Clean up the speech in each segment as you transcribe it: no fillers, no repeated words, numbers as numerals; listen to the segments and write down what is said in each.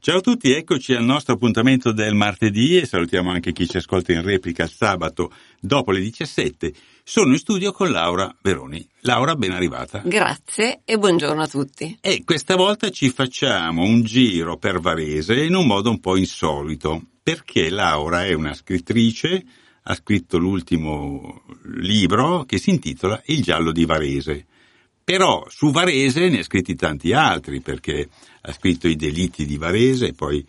Ciao a tutti, eccoci al nostro appuntamento del martedì e salutiamo anche chi ci ascolta in replica il sabato dopo le 17. Sono in studio con Laura Veroni. Laura, ben arrivata. Grazie e buongiorno a tutti. E questa volta ci facciamo un giro per Varese in un modo un po' insolito, perché Laura è una scrittrice, ha scritto l'ultimo libro che si intitola Il giallo di Varese. Però su Varese ne ha scritti tanti altri, perché ha scritto I delitti di Varese, poi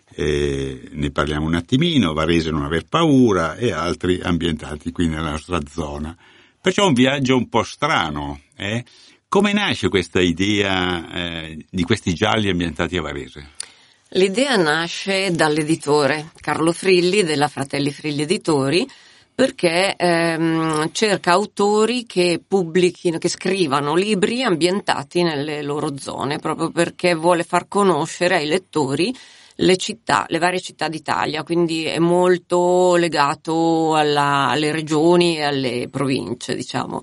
ne parliamo un attimino, Varese non aver paura e altri ambientati qui nella nostra zona. Perciò un viaggio un po' strano. Come nasce questa idea di questi gialli ambientati a Varese? L'idea nasce dall'editore Carlo Frilli della Fratelli Frilli Editori, perché cerca autori che pubblichino, che scrivano libri ambientati nelle loro zone, proprio perché vuole far conoscere ai lettori le città, le varie città d'Italia, quindi è molto legato alle regioni e alle province, diciamo.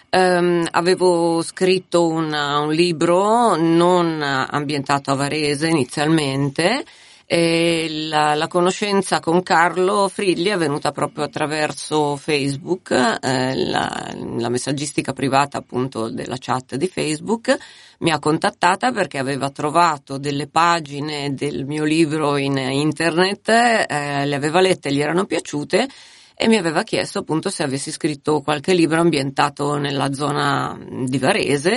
Avevo scritto un libro non ambientato a Varese inizialmente, e la conoscenza con Carlo Frilli è venuta proprio attraverso Facebook, la messaggistica privata appunto della chat di Facebook. Mi ha contattata perché aveva trovato delle pagine del mio libro in internet, le aveva lette, gli erano piaciute e mi aveva chiesto appunto se avessi scritto qualche libro ambientato nella zona di Varese.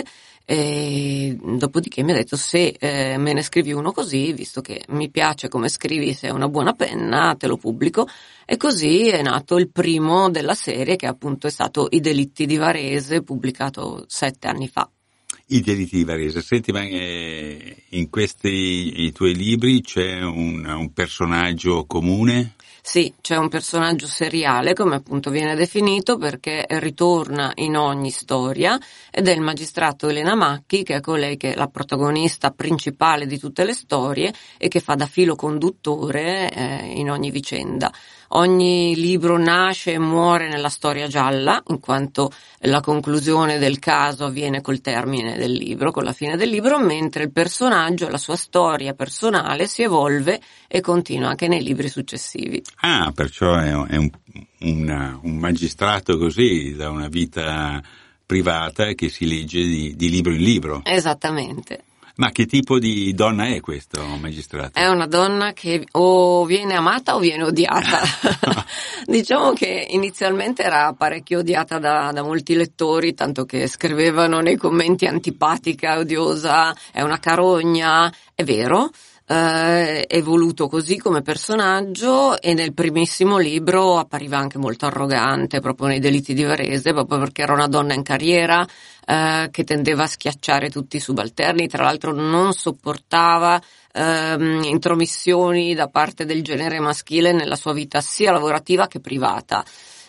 E dopodiché mi ha detto se me ne scrivi uno così, visto che mi piace come scrivi, sei una buona penna, te lo pubblico. E così è nato il primo della serie, che appunto è stato I delitti di Varese, pubblicato 7 anni fa. I delitti di Varese. Senti, ma in questi i tuoi libri c'è un personaggio comune? Sì, c'è un personaggio seriale, come appunto viene definito, perché ritorna in ogni storia, ed è il magistrato Elena Macchi, che è colei che è la protagonista principale di tutte le storie e che fa da filo conduttore in ogni vicenda. Ogni libro nasce e muore nella storia gialla, in quanto la conclusione del caso avviene col termine del libro, con la fine del libro, mentre il personaggio, la sua storia personale si evolve e continua anche nei libri successivi. Ah, perciò è un magistrato così, da una vita privata che si legge di libro in libro. Esattamente. Ma che tipo di donna è questo magistrato? È una donna che o viene amata o viene odiata. Diciamo che inizialmente era parecchio odiata da molti lettori, tanto che scrivevano nei commenti antipatica, odiosa, è una carogna. È vero. È voluto così come personaggio, e nel primissimo libro appariva anche molto arrogante, proprio nei delitti di Varese, proprio perché era una donna in carriera, che tendeva a schiacciare tutti i subalterni. Tra l'altro non sopportava intromissioni da parte del genere maschile nella sua vita sia lavorativa che privata.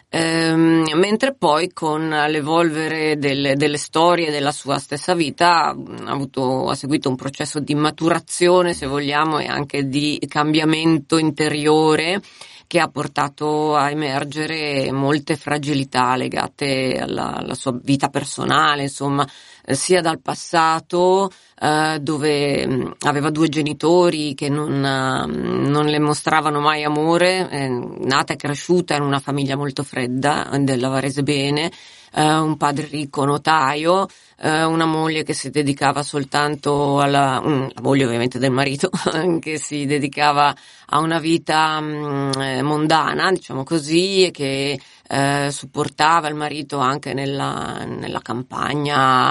Mentre poi con l'evolvere delle storie della sua stessa vita ha seguito un processo di maturazione, se vogliamo, e anche di cambiamento interiore, che ha portato a emergere molte fragilità legate alla sua vita personale, insomma, sia dal passato, dove aveva 2 genitori che non le mostravano mai amore, nata e cresciuta in una famiglia molto fredda della Varese Bene, un padre ricco notaio, una moglie che si dedicava soltanto la moglie ovviamente del marito, che si dedicava a una vita mondana, diciamo così, e che supportava il marito anche nella campagna,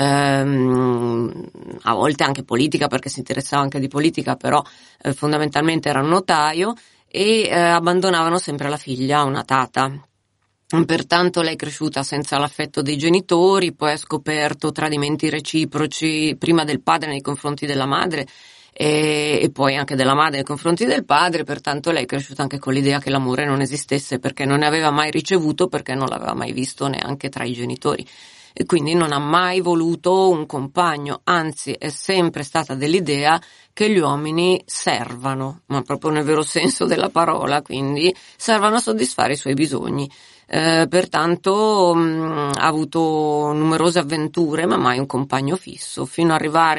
a volte anche politica, perché si interessava anche di politica, però fondamentalmente era un notaio, e abbandonavano sempre la figlia, una tata. Pertanto lei è cresciuta senza l'affetto dei genitori, poi ha scoperto tradimenti reciproci, prima del padre nei confronti della madre e poi anche della madre nei confronti del padre. Pertanto lei è cresciuta anche con l'idea che l'amore non esistesse, perché non ne aveva mai ricevuto, perché non l'aveva mai visto neanche tra i genitori, e quindi non ha mai voluto un compagno, anzi è sempre stata dell'idea che gli uomini servano, ma proprio nel vero senso della parola, quindi servano a soddisfare i suoi bisogni. Pertanto ha avuto numerose avventure, ma mai un compagno fisso, fino ad arrivare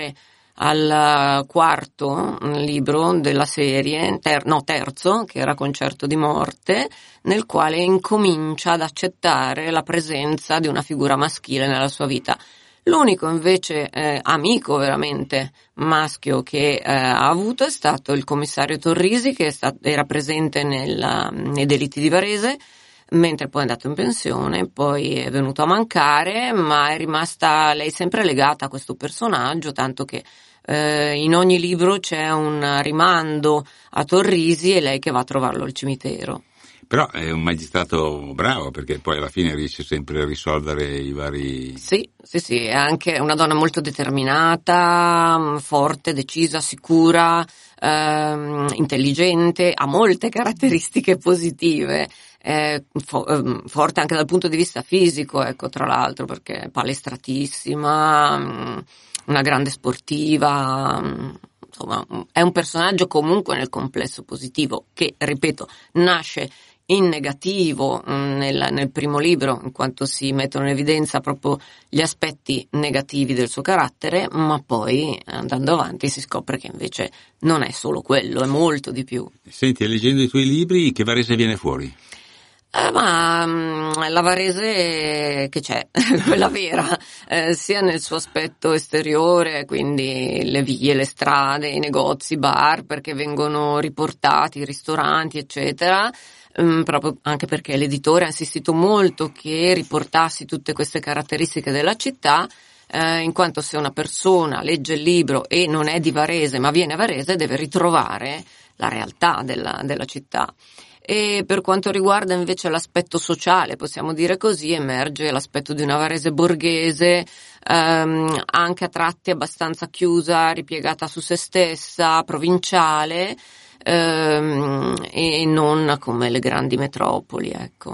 al quarto libro della serie, terzo, che era Concerto di morte, nel quale incomincia ad accettare la presenza di una figura maschile nella sua vita. L'unico invece amico veramente maschio che ha avuto è stato il commissario Torrisi, che era presente nei delitti di Varese, mentre poi è andato in pensione, poi è venuto a mancare, ma è rimasta lei sempre legata a questo personaggio, tanto che in ogni libro c'è un rimando a Torrisi e lei che va a trovarlo al cimitero. Però è un magistrato bravo, perché poi alla fine riesce sempre a risolvere i vari... Sì, è anche una donna molto determinata, forte, decisa, sicura, intelligente, ha molte caratteristiche positive, forte anche dal punto di vista fisico, ecco, tra l'altro, perché è palestratissima, una grande sportiva, insomma, è un personaggio comunque nel complesso positivo, che, ripeto, nasce in negativo nel primo libro, in quanto si mettono in evidenza proprio gli aspetti negativi del suo carattere, ma poi andando avanti si scopre che invece non è solo quello, è molto di più. Senti, leggendo i tuoi libri, che Varese viene fuori? La Varese che c'è, quella vera, sia nel suo aspetto esteriore, quindi le vie, le strade, i negozi, i bar, perché vengono riportati, i ristoranti, eccetera, proprio anche perché l'editore ha insistito molto che riportassi tutte queste caratteristiche della città, in quanto se una persona legge il libro e non è di Varese ma viene a Varese deve ritrovare la realtà della città. E per quanto riguarda invece l'aspetto sociale, possiamo dire così, emerge l'aspetto di una Varese borghese, anche a tratti abbastanza chiusa, ripiegata su se stessa, provinciale, e non come le grandi metropoli, ecco.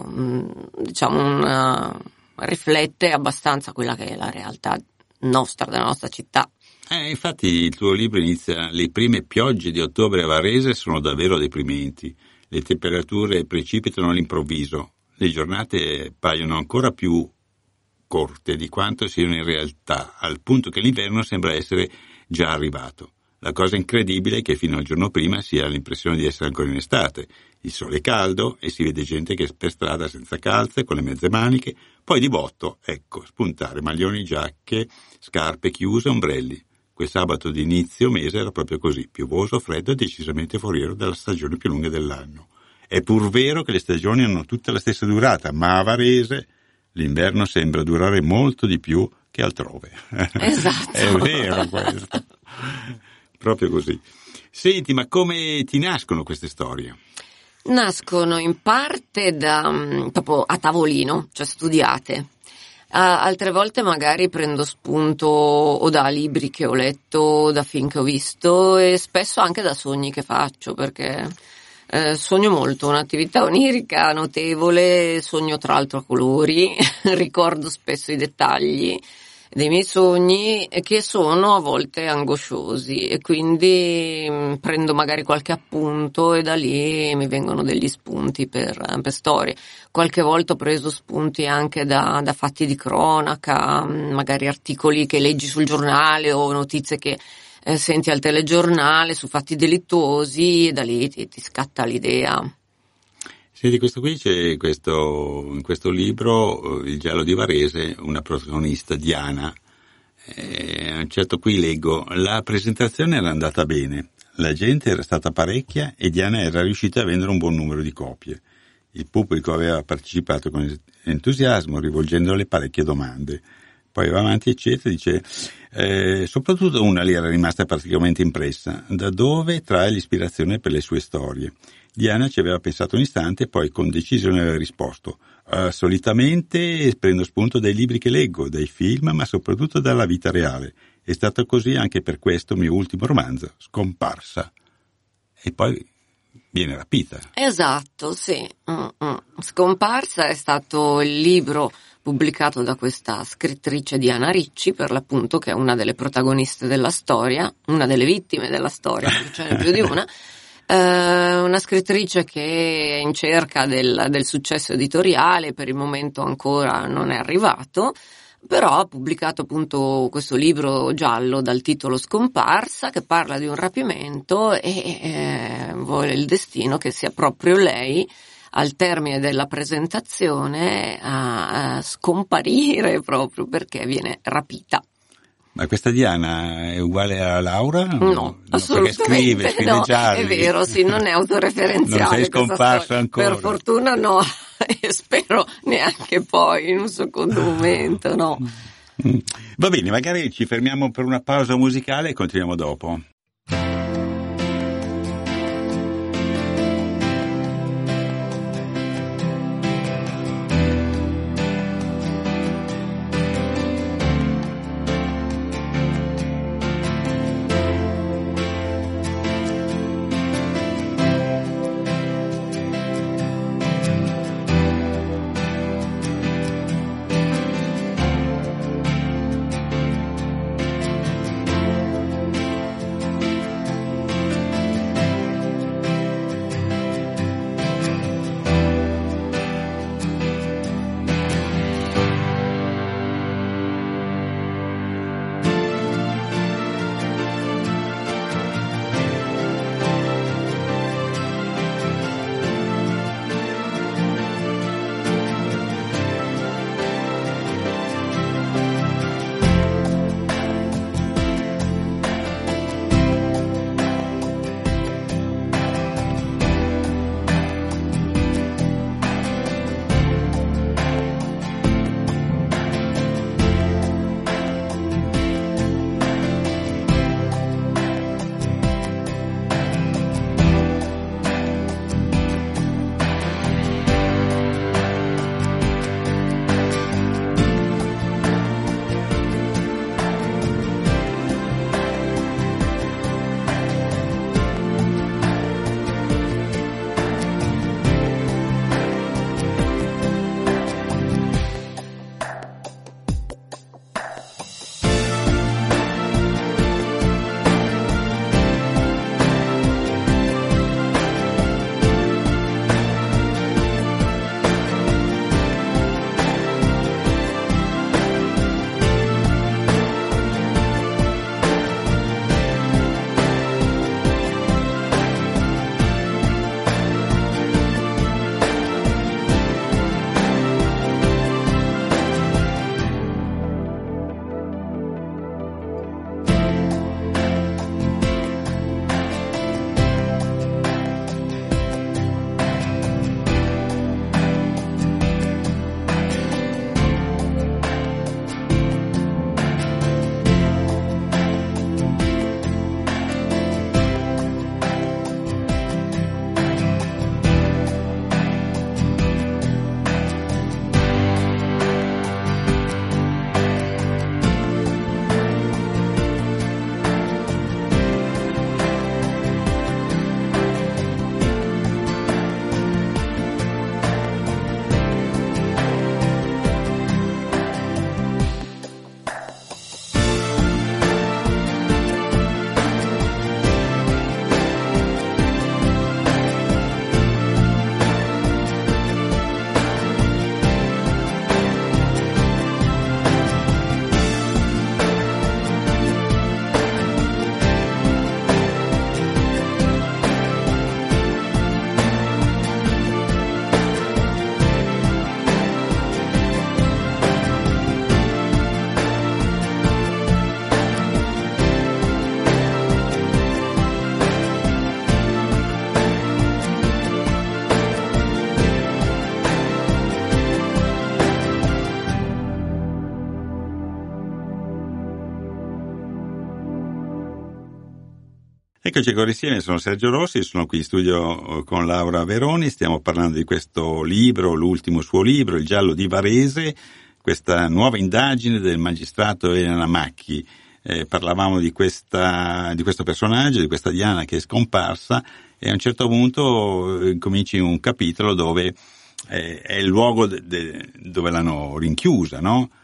Diciamo riflette abbastanza quella che è la realtà nostra, della nostra città. Infatti il tuo libro inizia: le prime piogge di ottobre a Varese sono davvero deprimenti. Le temperature precipitano all'improvviso, le giornate paiono ancora più corte di quanto siano in realtà, al punto che l'inverno sembra essere già arrivato. La cosa incredibile è che fino al giorno prima si ha l'impressione di essere ancora in estate. Il sole è caldo e si vede gente che è per strada senza calze, con le mezze maniche, poi di botto, ecco, spuntare maglioni, giacche, scarpe chiuse, ombrelli. Quel sabato di inizio mese era proprio così, piovoso, freddo e decisamente foriero della stagione più lunga dell'anno. È pur vero che le stagioni hanno tutte la stessa durata, ma a Varese l'inverno sembra durare molto di più che altrove. Esatto. È vero questo. Proprio così. Senti, ma come ti nascono queste storie? Nascono in parte proprio a tavolino, cioè studiate. Altre volte magari prendo spunto o da libri che ho letto, o da film che ho visto, e spesso anche da sogni che faccio, perché sogno molto, un'attività onirica notevole, sogno tra l'altro a colori, ricordo spesso i dettagli dei miei sogni, che sono a volte angosciosi, e quindi prendo magari qualche appunto e da lì mi vengono degli spunti per storie. Qualche volta ho preso spunti anche da fatti di cronaca, magari articoli che leggi sul giornale o notizie che senti al telegiornale su fatti delittuosi, e da lì ti scatta l'idea. Senti, questo qui c'è in questo libro, Il giallo di Varese, una protagonista, Diana. A un certo qui leggo: la presentazione era andata bene, la gente era stata parecchia e Diana era riuscita a vendere un buon numero di copie. Il pubblico aveva partecipato con entusiasmo, rivolgendole parecchie domande. Poi va avanti, eccetera, dice, soprattutto una lì era rimasta praticamente impressa, da dove trae l'ispirazione per le sue storie. Diana ci aveva pensato un istante e poi con decisione aveva risposto: solitamente prendo spunto dai libri che leggo, dai film, ma soprattutto dalla vita reale. È stato così anche per questo mio ultimo romanzo, Scomparsa. E poi viene rapita. Esatto, sì. Scomparsa è stato il libro pubblicato da questa scrittrice Diana Ricci, per l'appunto, che è una delle protagoniste della storia, una delle vittime della storia, perché ce n'è più di una. Una scrittrice che è in cerca del successo editoriale, per il momento ancora non è arrivato, però ha pubblicato appunto questo libro giallo dal titolo Scomparsa, che parla di un rapimento e vuole il destino che sia proprio lei al termine della presentazione a scomparire, proprio perché viene rapita. Ma questa Diana è uguale a Laura? No, assolutamente perché scrive no, gialli. è vero, sì, non è autoreferenziale. Non sei scomparso ancora. Per fortuna no, e spero neanche poi in un secondo momento, no. Va bene, magari ci fermiamo per una pausa musicale e continuiamo dopo. Eccoci ancora insieme, sono Sergio Rossi, sono qui in studio con Laura Veroni, stiamo parlando di questo libro, l'ultimo suo libro, Il giallo di Varese, questa nuova indagine del magistrato Elena Macchi. Parlavamo di questo personaggio, di questa Diana che è scomparsa, e a un certo punto cominci un capitolo dove è il luogo dove l'hanno rinchiusa, no?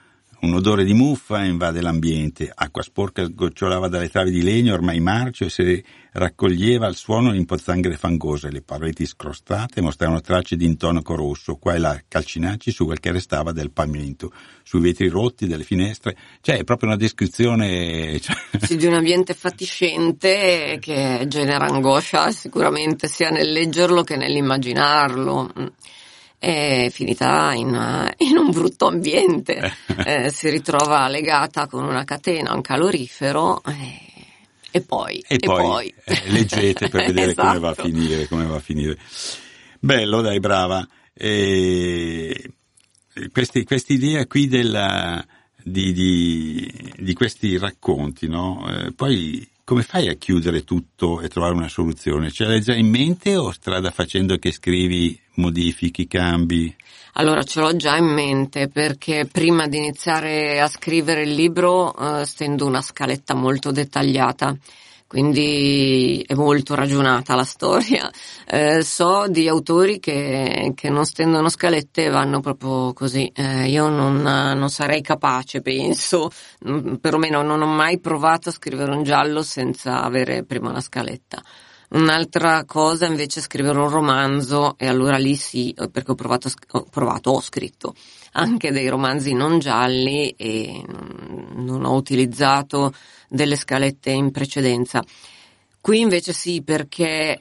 Un odore di muffa invade l'ambiente, acqua sporca sgocciolava dalle travi di legno ormai marcio e si raccoglieva al suono in pozzanghere fangose, le pareti scrostate mostravano tracce di intonaco rosso, qua e là calcinacci su quel che restava del pavimento, sui vetri rotti delle finestre, cioè è proprio una descrizione... Sì, di un ambiente fatiscente che genera angoscia sicuramente sia nel leggerlo che nell'immaginarlo. È finita in un brutto ambiente, si ritrova legata con una catena a un calorifero e poi leggete per vedere esatto. come va a finire. Bello, dai, brava. Questa idea qui di questi racconti, no? Poi come fai a chiudere tutto e trovare una soluzione? Ce l'hai già in mente o strada facendo che scrivi, modifichi, cambi? Allora, ce l'ho già in mente perché prima di iniziare a scrivere il libro stendo una scaletta molto dettagliata, quindi è molto ragionata la storia. So di autori che non stendono scalette e vanno proprio così. Io non sarei capace, penso, perlomeno non ho mai provato a scrivere un giallo senza avere prima una scaletta. Un'altra cosa invece è scrivere un romanzo, e allora lì sì, perché ho scritto anche dei romanzi non gialli e non ho utilizzato delle scalette in precedenza. Qui invece sì, perché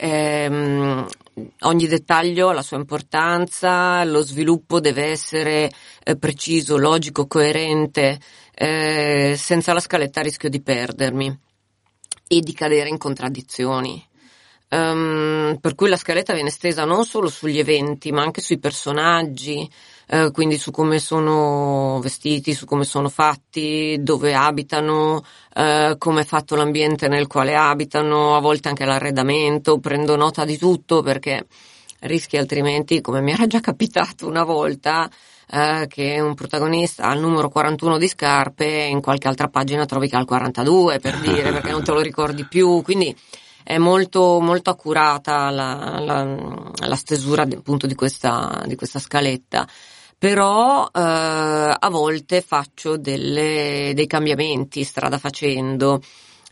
ogni dettaglio ha la sua importanza, lo sviluppo deve essere preciso, logico, coerente, senza la scaletta rischio di perdermi e di cadere in contraddizioni. Per cui la scaletta viene stesa non solo sugli eventi ma anche sui personaggi, quindi su come sono vestiti, su come sono fatti, dove abitano, come è fatto l'ambiente nel quale abitano, a volte anche l'arredamento. Prendo nota di tutto perché rischi altrimenti, come mi era già capitato una volta, che un protagonista ha il numero 41 di scarpe e in qualche altra pagina trovi che ha il 42, per dire, perché non te lo ricordi più, quindi è molto molto accurata la stesura appunto di questa scaletta, però a volte faccio dei cambiamenti strada facendo.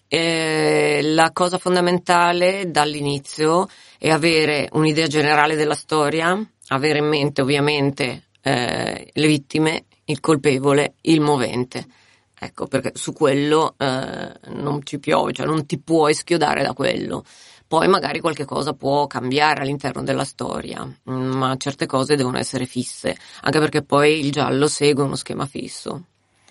La cosa fondamentale dall'inizio è avere un'idea generale della storia, avere in mente ovviamente le vittime, il colpevole, il movente. Ecco, perché su quello non ci piove, cioè non ti puoi schiodare da quello. Poi magari qualche cosa può cambiare all'interno della storia, ma certe cose devono essere fisse, anche perché poi il giallo segue uno schema fisso.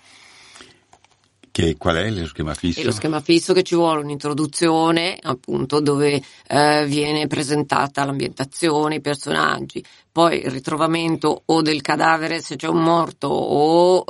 Qual è lo schema fisso? E lo schema fisso che ci vuole un'introduzione, appunto, dove viene presentata l'ambientazione, i personaggi, poi il ritrovamento o del cadavere se c'è un morto o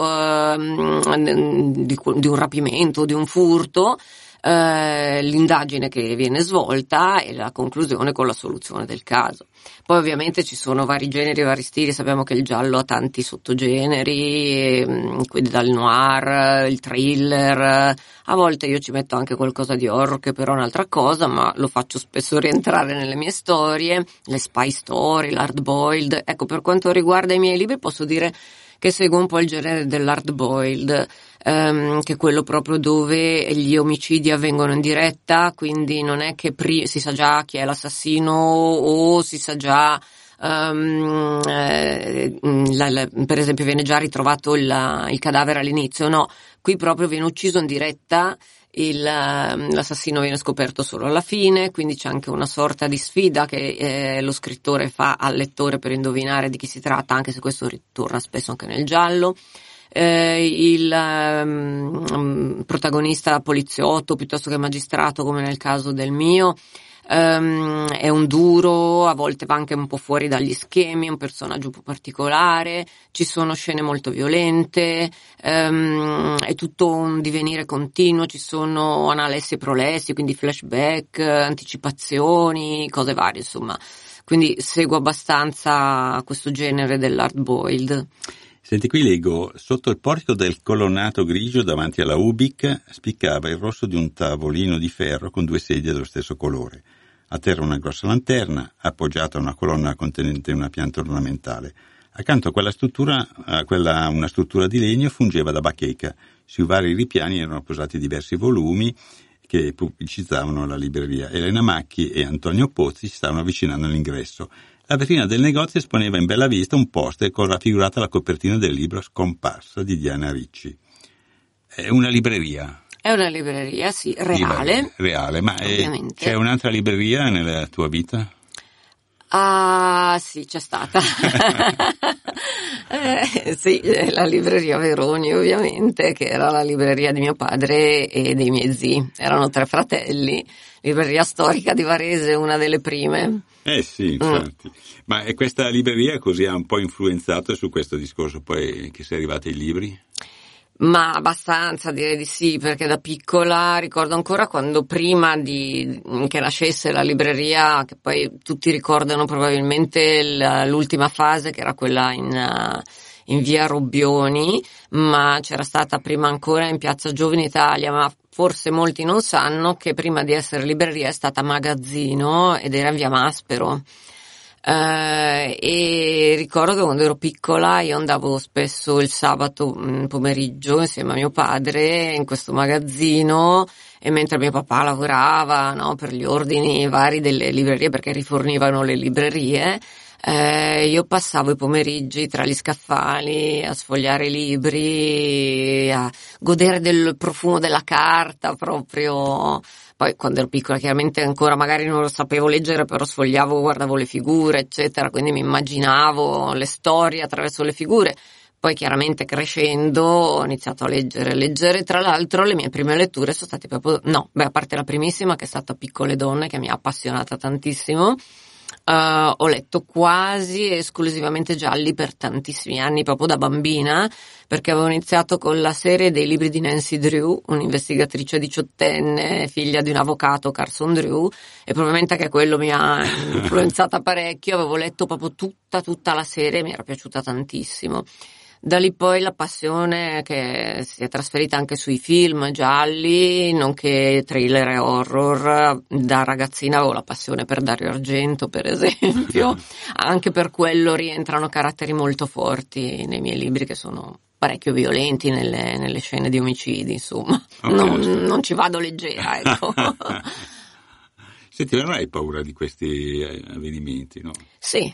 di un rapimento o di un furto, l'indagine che viene svolta e la conclusione con la soluzione del caso. Poi ovviamente ci sono vari generi e vari stili, sappiamo che il giallo ha tanti sottogeneri, quindi dal noir, il thriller, a volte io ci metto anche qualcosa di horror che però è un'altra cosa, ma lo faccio spesso rientrare nelle mie storie, le spy story, l'hard boiled. Ecco, per quanto riguarda i miei libri posso dire che seguo un po' il genere dell'hard boiled, che è quello proprio dove gli omicidi avvengono in diretta, quindi non è che si sa già chi è l'assassino o si sa già, per esempio viene già ritrovato il cadavere all'inizio, no, qui proprio viene ucciso in diretta, l'assassino viene scoperto solo alla fine, quindi c'è anche una sorta di sfida che lo scrittore fa al lettore per indovinare di chi si tratta, anche se questo ritorna spesso anche nel giallo. Il protagonista poliziotto piuttosto che magistrato, come nel caso del mio, è un duro, a volte va anche un po' fuori dagli schemi, è un personaggio un po' particolare, ci sono scene molto violente, è tutto un divenire continuo, ci sono analessi e prolessi, quindi flashback, anticipazioni, cose varie, insomma. Quindi seguo abbastanza questo genere dell'hard boiled. Senti, qui leggo: sotto il portico del colonnato grigio davanti alla Ubik spiccava il rosso di un tavolino di ferro con 2 sedie dello stesso colore. A terra una grossa lanterna, appoggiata a una colonna contenente una pianta ornamentale. Accanto a quella struttura, una struttura di legno fungeva da bacheca. Sui vari ripiani erano posati diversi volumi che pubblicizzavano la libreria. Elena Macchi e Antonio Pozzi si stavano avvicinando all'ingresso. La vetrina del negozio esponeva in bella vista un poster con raffigurata la copertina del libro Scomparsa di Diana Ricci. È una libreria. È una libreria, sì, reale. Reale, ma c'è un'altra libreria nella tua vita? Ah, sì, c'è stata. Sì, la libreria Veroni, ovviamente, che era la libreria di mio padre e dei miei zii. Erano 3 fratelli. Libreria storica di Varese, una delle prime. Sì, infatti. Ma questa libreria così ha un po' influenzato su questo discorso poi che sei arrivati ai libri? Ma abbastanza, direi di sì, perché da piccola ricordo ancora quando prima che nascesse la libreria, che poi tutti ricordano probabilmente l'ultima fase, che era quella in via Robbioni, ma c'era stata prima ancora in piazza Giovine Italia, ma forse molti non sanno che prima di essere libreria è stata magazzino ed era in via Maspero. E ricordo che quando ero piccola io andavo spesso il sabato pomeriggio insieme a mio padre in questo magazzino, e mentre mio papà lavorava, no, per gli ordini vari delle librerie, perché rifornivano le librerie, io passavo i pomeriggi tra gli scaffali a sfogliare i libri, a godere del profumo della carta proprio. Poi quando ero piccola chiaramente ancora magari non lo sapevo leggere, però sfogliavo, guardavo le figure, eccetera, quindi mi immaginavo le storie attraverso le figure. Poi chiaramente crescendo ho iniziato a leggere. Tra l'altro le mie prime letture sono state proprio, a parte la primissima che è stata Piccole donne, che mi ha appassionata tantissimo. Ho letto quasi esclusivamente gialli per tantissimi anni, proprio da bambina, perché avevo iniziato con la serie dei libri di Nancy Drew, un'investigatrice 18enne, figlia di un avvocato, Carson Drew, e probabilmente anche quello mi ha influenzata parecchio. Avevo letto proprio tutta la serie, mi era piaciuta tantissimo. Da lì poi la passione che si è trasferita anche sui film gialli, nonché thriller e horror. Da ragazzina avevo la passione per Dario Argento, per esempio. Anche per quello rientrano caratteri molto forti nei miei libri, che sono parecchio violenti nelle scene di omicidi, insomma. Okay. Non ci vado leggera, ecco. Senti, ma non hai paura di questi avvenimenti, no? Sì.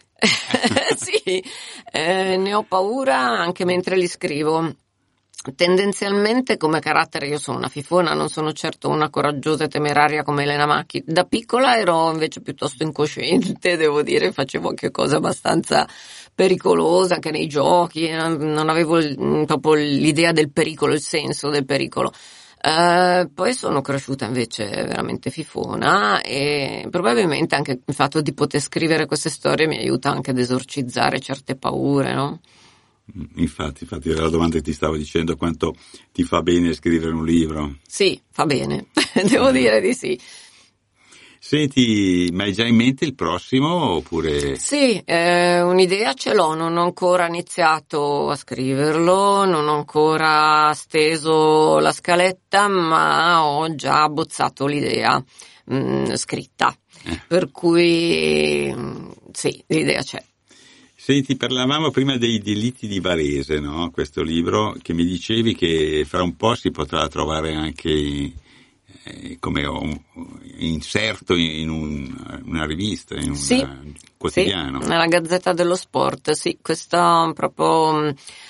Sì, ne ho paura anche mentre li scrivo. Tendenzialmente come carattere io sono una fifona, non sono certo una coraggiosa e temeraria come Elena Macchi. Da piccola ero invece piuttosto incosciente, devo dire, facevo anche cose abbastanza pericolose anche nei giochi, non avevo proprio l'idea del pericolo, il senso del pericolo. Poi sono cresciuta invece veramente fifona, e probabilmente anche il fatto di poter scrivere queste storie mi aiuta anche ad esorcizzare certe paure, no? Infatti era la domanda che ti stavo dicendo, quanto ti fa bene scrivere un libro. Sì, fa bene, devo dire di sì. Senti, ma hai già in mente il prossimo oppure? Sì, un'idea ce l'ho, non ho ancora iniziato a scriverlo, non ho ancora steso la scaletta, ma ho già abbozzato l'idea scritta, per cui sì, l'idea c'è. Senti, parlavamo prima dei delitti di Varese, no? Questo libro che mi dicevi che fra un po' si potrà trovare anche come inserto in una rivista, in un quotidiano. Sì, nella Gazzetta dello Sport, sì, questa proprio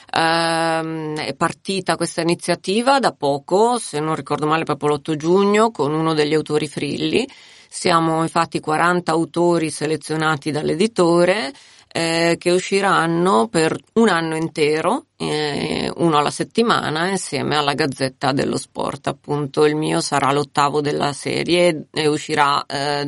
è partita questa iniziativa da poco, se non ricordo male proprio l'8 giugno, con uno degli autori Frilli. Siamo infatti 40 autori selezionati dall'editore, che usciranno per un anno intero, uno alla settimana, insieme alla Gazzetta dello Sport. Appunto il mio sarà l'8º della serie e uscirà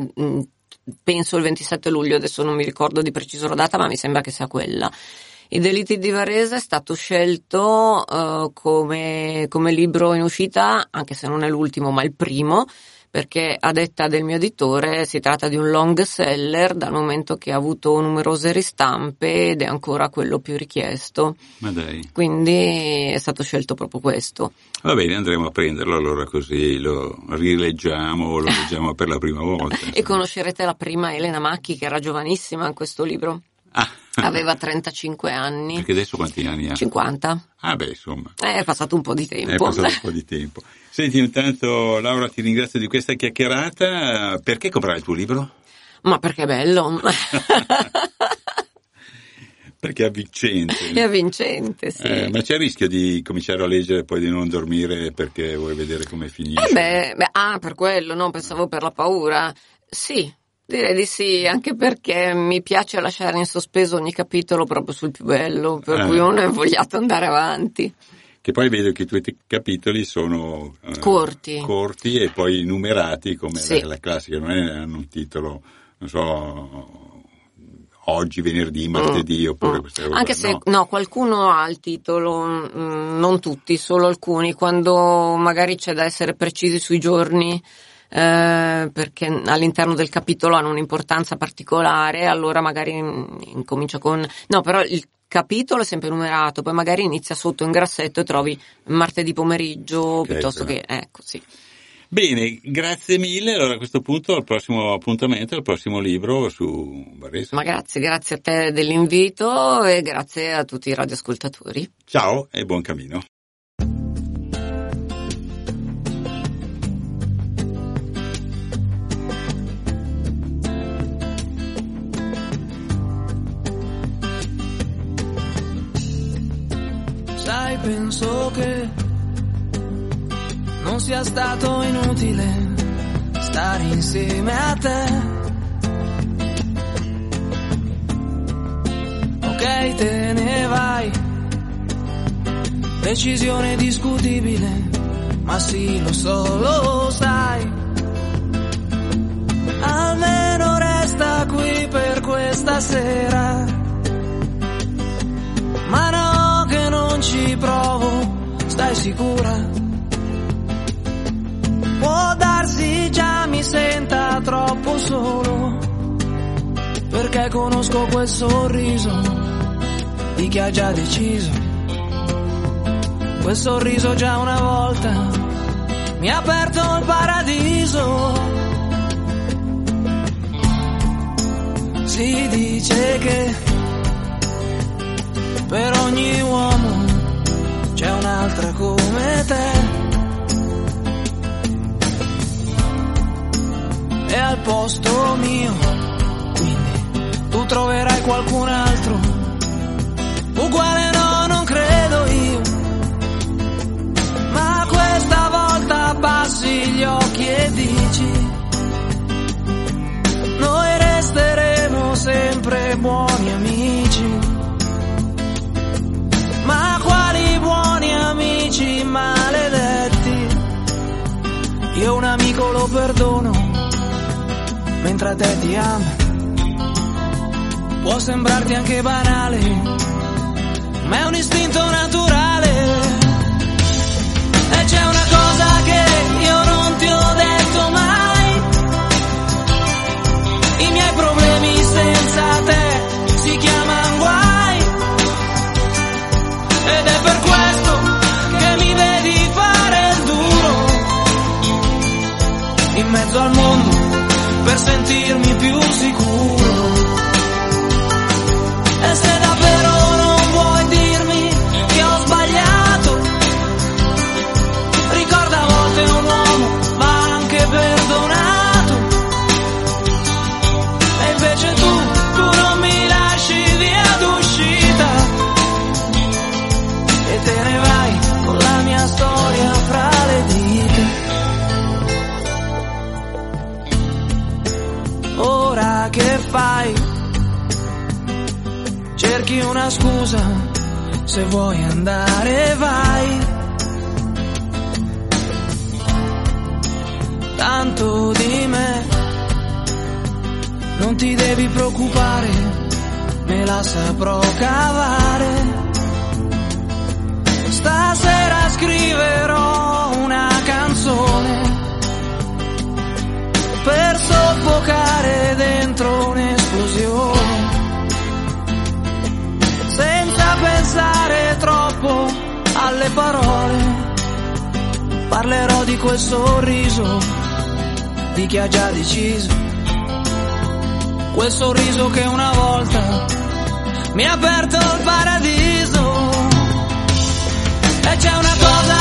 penso il 27 luglio, adesso non mi ricordo di preciso la data, ma mi sembra che sia quella. I delitti di Varese è stato scelto come libro in uscita, anche se non è l'ultimo ma il primo, perché a detta del mio editore si tratta di un long seller dal momento che ha avuto numerose ristampe ed è ancora quello più richiesto. Ma dai. Quindi è stato scelto proprio questo. Va bene, andremo a prenderlo allora, così lo rileggiamo, lo leggiamo per la prima volta. E conoscerete la prima Elena Macchi, che era giovanissima in questo libro. Aveva 35 anni. Perché adesso quanti anni ha? 50. Ah beh, insomma. È passato un po' di tempo. Senti, intanto Laura, ti ringrazio di questa chiacchierata. Perché comprare il tuo libro? Ma perché è bello. Perché è avvincente. È avvincente, sì. Ma c'è il rischio di cominciare a leggere e poi di non dormire perché vuoi vedere come finisce? Per quello, no? Pensavo per la paura. Sì, direi di sì, anche perché mi piace lasciare in sospeso ogni capitolo proprio sul più bello, per cui uno è invogliato ad andare avanti. Che poi vedo che i tuoi capitoli sono corti e poi numerati come la classica, non hanno un titolo, non so, oggi, venerdì, martedì, oppure queste cose. Anche se qualcuno ha il titolo, non tutti, solo alcuni, quando magari c'è da essere precisi sui giorni, perché all'interno del capitolo hanno un'importanza particolare, allora magari incomincia con... No, però il capitolo è sempre numerato, poi magari inizia sotto in grassetto e trovi martedì pomeriggio, piuttosto che... Ecco, sì. Bene, grazie mille. Allora a questo punto al prossimo appuntamento, al prossimo libro su Varese. Ma grazie a te dell'invito e grazie a tutti i radioascoltatori. Ciao e buon cammino. Sai, penso che non sia stato inutile stare insieme a te. Ok, te ne vai, decisione discutibile, ma sì, lo sai. Almeno resta qui per questa sera. Ma no, che non ci provo, stai sicura? Può darsi già mi senta troppo solo, perché conosco quel sorriso di chi ha già deciso. Quel sorriso già una volta mi ha aperto il paradiso. Si dice che per ogni uomo c'è un'altra come te. E al posto mio, quindi tu troverai qualcun altro uguale, no, non credo io. Ma questa volta abbassi gli occhi e dici: noi resteremo sempre buoni amici. Ma quali buoni amici maledetti? Io un amico lo perdono, mentre a te ti amo. Può sembrarti anche banale, ma è un istinto naturale. E c'è una cosa che io non ti ho detto mai: i miei problemi senza te si chiamano guai. Ed è per questo che mi vedi fare il duro in mezzo al mondo, per sentirmi più sicuro. E se davvero non vuoi dirmi che ho sbagliato, ricorda, a volte un uomo va anche perdonato. E invece tu non mi lasci via d'uscita e te ne vai con la mia storia fra le dita. Ora che fai? Cerchi una scusa, se vuoi andare vai. Tanto di me non ti devi preoccupare, me la saprò cavare. Stasera scriverò una canzone per soffocare dentro un'esplosione, senza pensare troppo alle parole. Parlerò di quel sorriso di chi ha già deciso, quel sorriso che una volta mi ha aperto il paradiso. E c'è una cosa